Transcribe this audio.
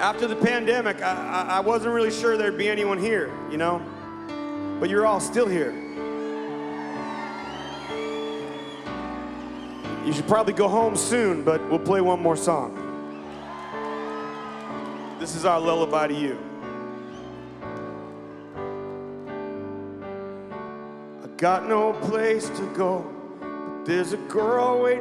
After the pandemic, I wasn't really sure there'd be anyone here, you know? But you're all still here. You should probably go home soon, but we'll play one more song. This is our lullaby to you. I got no place to go, but there's a girl waiting